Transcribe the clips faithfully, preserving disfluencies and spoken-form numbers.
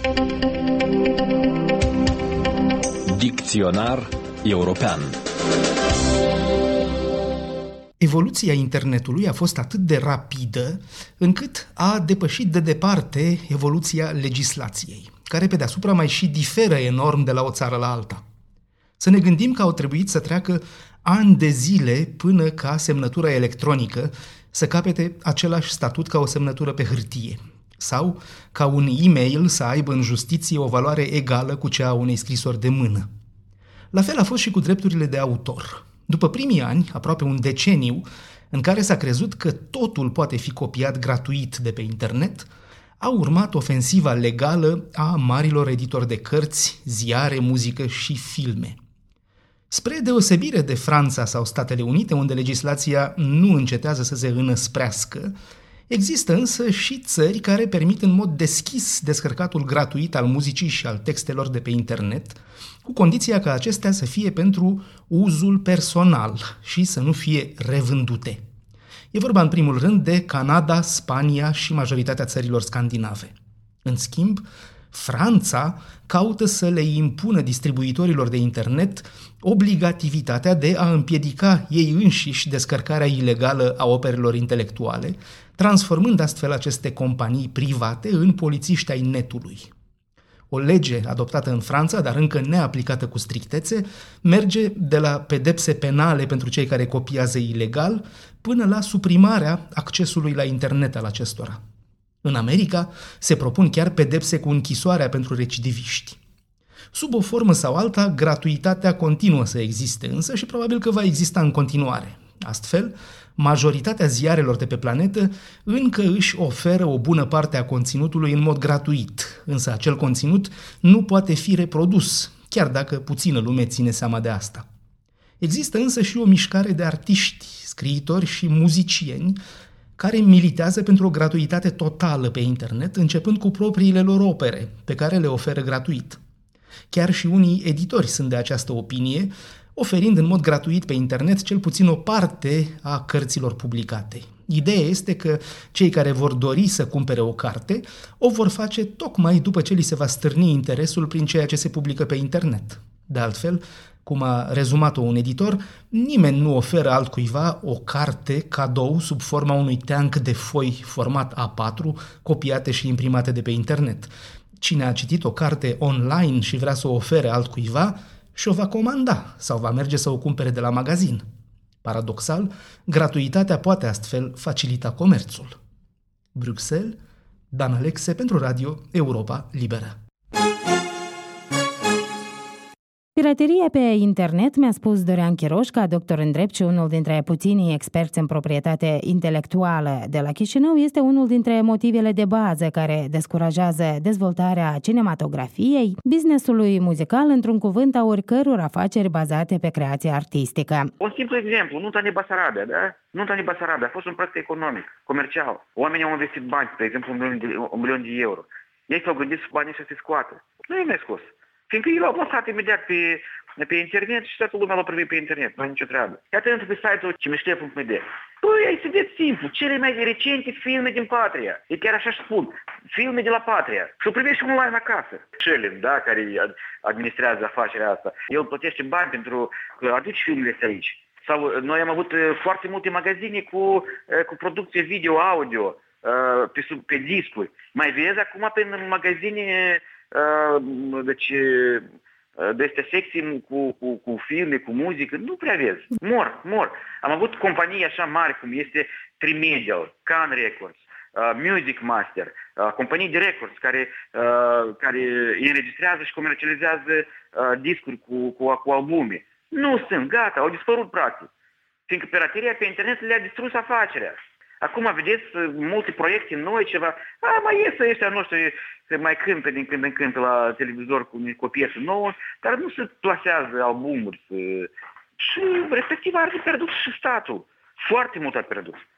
Dicționar european. Evoluția internetului a fost atât de rapidă încât a depășit de departe evoluția legislației, care pe deasupra mai și diferă enorm de la o țară la alta. Să ne gândim că au trebuit să treacă ani de zile până ca semnătura electronică să capete același statut ca o semnătură pe hârtie, sau ca un e-mail să aibă în justiție o valoare egală cu cea a unei scrisori de mână. La fel a fost și cu drepturile de autor. După primii ani, aproape un deceniu, în care s-a crezut că totul poate fi copiat gratuit de pe internet, a urmat ofensiva legală a marilor editori de cărți, ziare, muzică și filme. Spre deosebire de Franța sau Statele Unite, unde legislația nu încetează să se înăsprească, există însă și țări care permit în mod deschis descărcatul gratuit al muzicii și al textelor de pe internet, cu condiția ca acestea să fie pentru uzul personal și să nu fie revândute. E vorba în primul rând de Canada, Spania și majoritatea țărilor scandinave. În schimb, Franța caută să le impună distribuitorilor de internet obligativitatea de a împiedica ei înșiși descărcarea ilegală a operelor intelectuale, transformând astfel aceste companii private în polițiști ai netului. O lege adoptată în Franța, dar încă neaplicată cu strictețe, merge de la pedepse penale pentru cei care copiază ilegal până la suprimarea accesului la internet al acestora. În America se propun chiar pedepse cu închisoarea pentru recidiviști. Sub o formă sau alta, gratuitatea continuă să existe însă și probabil că va exista în continuare. Astfel, majoritatea ziarelor de pe planetă încă își oferă o bună parte a conținutului în mod gratuit, însă acel conținut nu poate fi reprodus, chiar dacă puțină lume ține seama de asta. Există însă și o mișcare de artiști, scriitori și muzicieni care militează pentru o gratuitate totală pe internet, începând cu propriile lor opere, pe care le oferă gratuit. Chiar și unii editori sunt de această opinie, oferind în mod gratuit pe internet cel puțin o parte a cărților publicate. Ideea este că cei care vor dori să cumpere o carte o vor face tocmai după ce li se va stârni interesul prin ceea ce se publică pe internet. De altfel, cum a rezumat-o un editor, nimeni nu oferă altcuiva o carte cadou sub forma unui teanc de foi format A patru, copiate și imprimate de pe internet. Cine a citit o carte online și vrea să o ofere altcuiva, și-o va comanda sau va merge să o cumpere de la magazin. Paradoxal, gratuitatea poate astfel facilita comerțul. Bruxelles, Dan Alexe pentru Radio Europa Liberă. Pirateria pe internet, mi-a spus Dorian Chiroșca, doctor în drept și unul dintre puținii experți în proprietate intelectuală de la Chișinău, este unul dintre motivele de bază care descurajează dezvoltarea cinematografiei, business-ului muzical, într-un cuvânt, a oricăror afaceri bazate pe creație artistică. Un simplu exemplu, Nunta din Basarabia, da? Nunta din Basarabia a fost un proiect economic, comercial. Oamenii au investit bani, de exemplu un milion de, un milion de euro. Ei s-au gândit să banii să se scoată. Nu e mai scos. Fiindcă ei l-au plasat imediat pe, pe internet și toată lumea l-a privit pe internet, nu ai nicio treabă. Iată intră pe site-ul cimiștea punct m d. Păi, ai să vedeți simplu, cele mai recente filme din Patria. E chiar așa și spun, filme de la Patria. Și o privești online acasă. Shelin, da, care administrează afacerea asta, el plătește bani pentru că aduci filmele astea aici. Sau noi am avut foarte multe magazine cu, cu producție video-audio pe, pe discuri. Mai vezi acum pe magazine... Uh, deci de astea secții cu, cu, cu filme, cu muzică, nu prea vezi. Mor, mor. Am avut companii așa mari cum este Trimedial, Can Records, uh, Music Master, uh, companii de records care, uh, care înregistrează și comercializează uh, discuri cu, cu, cu albume. Nu sunt, gata, au dispărut practic. Fiindcă pirateria pe internet le-a distrus afacerea. Acum vedeți multe proiecte noi, ceva, a, mai iese ăștia noștri, se mai cântă din când în când la televizor cu, cu o piesă nouă, dar nu se plasează albumuri. Și respectiv ar fi pierdut și statul. Foarte mult a pierdut.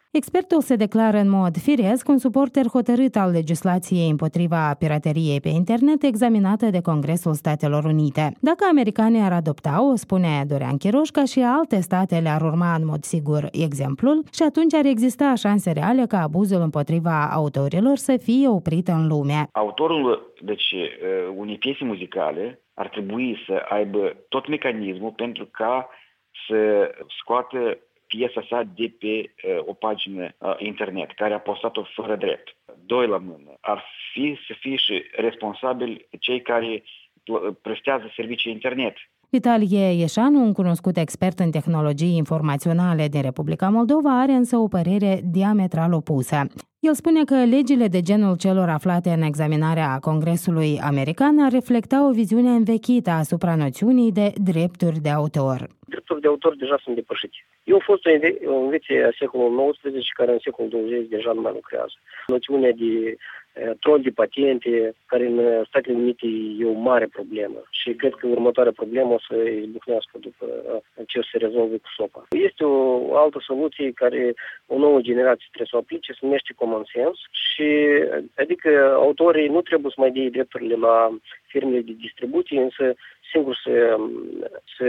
Expertul se declară în mod firesc un suporter hotărât al legislației împotriva pirateriei pe internet examinată de Congresul Statelor Unite. Dacă americanii ar adopta-o, spune Dorian Chiroșca, și alte state le-ar urma în mod sigur exemplul și atunci ar exista șanse reale ca abuzul împotriva autorilor să fie oprit în lume. Autorul, deci, unei piese muzicale ar trebui să aibă tot mecanismul pentru ca să scoată piesa sa de pe uh, o pagină uh, internet, care a postat-o fără drept. Doi la mână, ar fi să fie și responsabili cei care prestează servicii internet. Vitalie Ieșanu, un cunoscut expert în tehnologii informaționale din Republica Moldova, are însă o părere diametral opusă. El spune că legile de genul celor aflate în examinarea Congresului american ar reflecta o viziune învechită asupra noțiunii de drepturi de autor. Drepturile de autor deja sunt depășite. Eu am fost o invenție a secolului nouăsprezece care în secolul douăzeci deja nu mai lucrează. Noțiunea de trol de patente, care în Statele Unite e o mare problemă și cred că următoarea problemă o să izbucnească după ce o să se rezolve cu sopa. Este o altă soluție care o nouă generație trebuie să o aplice, se numește common sense și adică autorii nu trebuie să mai dea drepturile la firmele de distribuție, însă singur să, să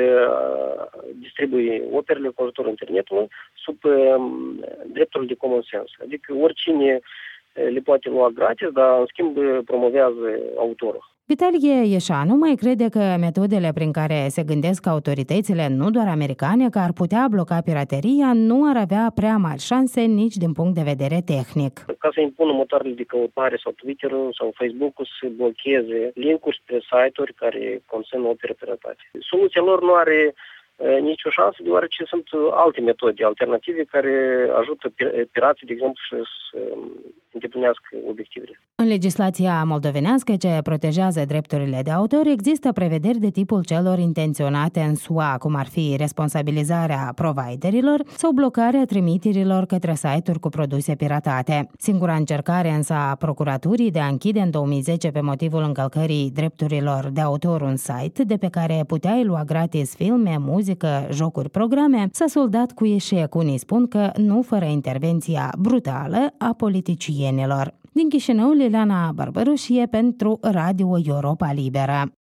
distribuie operele cu ajutorul internetului sub drepturile de common sense. Adică oricine le poate lua gratis, dar în schimb promovează autorul. Vitalie Ieșanu mai crede că metodele prin care se gândesc autoritățile, nu doar americane, că ar putea bloca pirateria, nu ar avea prea mari șanse nici din punct de vedere tehnic. Ca să impună motoarele de căutare sau Twitter-ul sau Facebook-ul să blocheze link-uri spre site-uri care conțin opere piratate. Soluția lor nu are nicio șansă, deoarece sunt alte metode alternative care ajută pirații, de exemplu, să îndeplinească obiectivele. În legislația moldovenească ce protejează drepturile de autor există prevederi de tipul celor intenționate în S U A, cum ar fi responsabilizarea providerilor sau blocarea trimiterilor către site-uri cu produse piratate. Singura încercare însă a procuraturii de a închide în două mii zece pe motivul încălcării drepturilor de autor un site de pe care puteai lua gratis filme, muzică, jocuri, programe, s-a soldat cu eșec. Unii spun că nu fără intervenția brutală a politicienilor. Din Chișinău, Liliana Barbărușie pentru Radio Europa Liberă.